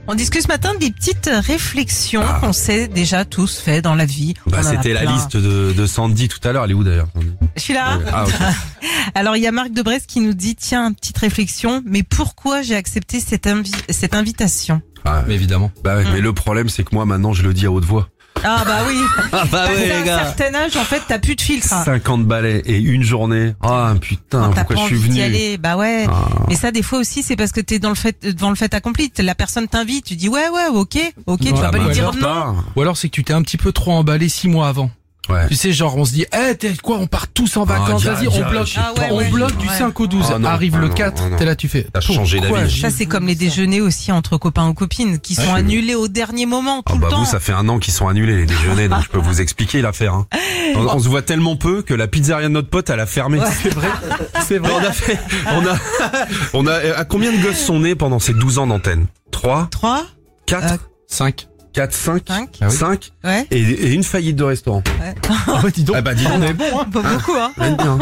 On discute ce matin des petites réflexions qu'on s'est déjà tous fait dans la vie. C'était la liste de Sandy tout à l'heure. Elle est où d'ailleurs? Je suis là. Ok. Alors il y a Marc de Brest qui nous dit tiens, petite réflexion, mais pourquoi j'ai accepté cette invitation? Mais évidemment. Mais le problème c'est que moi maintenant je le dis à haute voix. Ah bah oui. Oui, à un certain âge en fait t'as plus de filtre. 50 balais et une journée. Ah putain, quand pourquoi je suis venu? Bah ouais. Mais ça des fois aussi c'est parce que t'es devant le fait accompli. La personne t'invite, tu dis ouais ok, tu vas pas lui dire non. Ou alors c'est que tu t'es un petit peu trop emballé 6 mois avant. Ouais. Tu sais, genre on se dit, t'es quoi, on part tous en vacances, vas-y, on bloque, on bloque du 5 au 12. Arrive le 4, t'es là, tu fais. T'as changé d'avis. Ça c'est comme les déjeuners aussi entre copains ou copines qui sont annulés au dernier moment tout le temps. Vous, ça fait 1 an qu'ils sont annulés les déjeuners, donc je peux vous expliquer l'affaire. Hein. On se voit tellement peu que la pizzeria de notre pote elle a fermé. Ouais. C'est vrai. C'est vrai. On a à combien de gosses sont nés pendant ces 12 ans d'antenne? 3, 4, 5. 4, 5, 5 Ouais. et une faillite de restaurant. Ouais. Dis donc. Dis donc, on est bon, hein. Pas beaucoup, hein.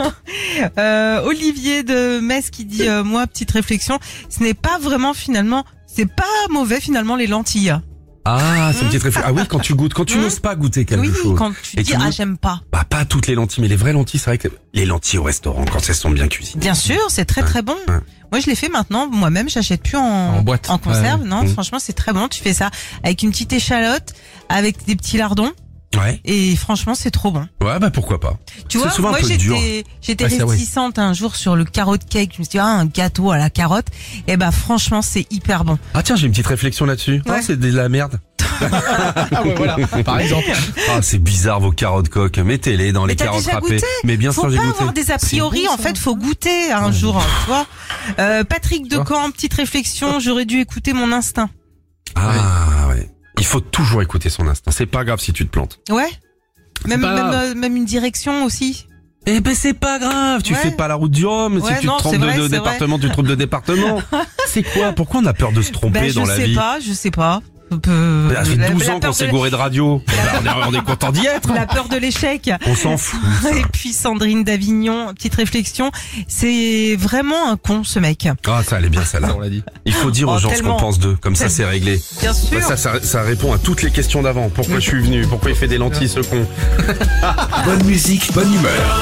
Bien. Olivier de Metz qui dit, moi, petite réflexion, ce n'est pas vraiment finalement, c'est pas mauvais finalement les lentilles. Ah, c'est une petite réflexion. Ah oui, quand tu goûtes, quand tu n'oses pas goûter quelque chose. Oui, quand tu dis, j'aime pas. Pas toutes les lentilles, mais les vraies lentilles, c'est vrai que les lentilles au restaurant, quand elles sont bien cuisinées. Bien sûr, c'est très très bon. Ouais. Moi, je l'ai fait maintenant. Moi-même, j'achète plus en boîte. En conserve. Ouais. Non, franchement, c'est très bon. Tu fais ça avec une petite échalote, avec des petits lardons. Ouais. Et franchement, c'est trop bon. Ouais, pourquoi pas. Tu vois, souvent moi, un peu dur. j'étais réticente un jour sur le carrot cake. Je me suis dit, un gâteau à la carotte. Et franchement, c'est hyper bon. Ah tiens, j'ai une petite réflexion là-dessus. Ouais. Ah, c'est de la merde. Voilà, par exemple. Ah, c'est bizarre vos carottes coques. Mettez-les dans les t'as carottes déjà râpées. goûté? Mais bien Faut sûr, j'ai pas goûté. avoir des a priori. En fait, faut goûter un jour, tu vois. Patrick de Caen, petite réflexion. J'aurais dû écouter mon instinct. Ah ouais. Il faut toujours écouter son instinct. C'est pas grave si tu te plantes. Ouais. Même une direction aussi. C'est pas grave, tu fais pas la route du Rhum, si tu te trompes de département, tu te trompes de département. C'est quoi? Pourquoi on a peur de se tromper dans la vie? Je sais pas. Ça fait 12 ans qu'on s'est gouré de radio. On est content d'y être. La peur de l'échec. On s'en fout. Et puis Sandrine d'Avignon, petite réflexion. C'est vraiment un con, ce mec. Ah, ça, elle est bien, celle-là. On l'a dit. Il faut dire aux gens ce qu'on pense d'eux. Comme ça, c'est réglé. Bien sûr. Ça répond à toutes les questions d'avant. Pourquoi je suis venu? Pourquoi il fait des lentilles, ce con? Bonne musique, bonne humeur.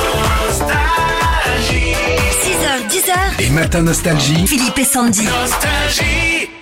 6h, 10h. Et Matin Nostalgie. Philippe et Sandy. Nostalgie.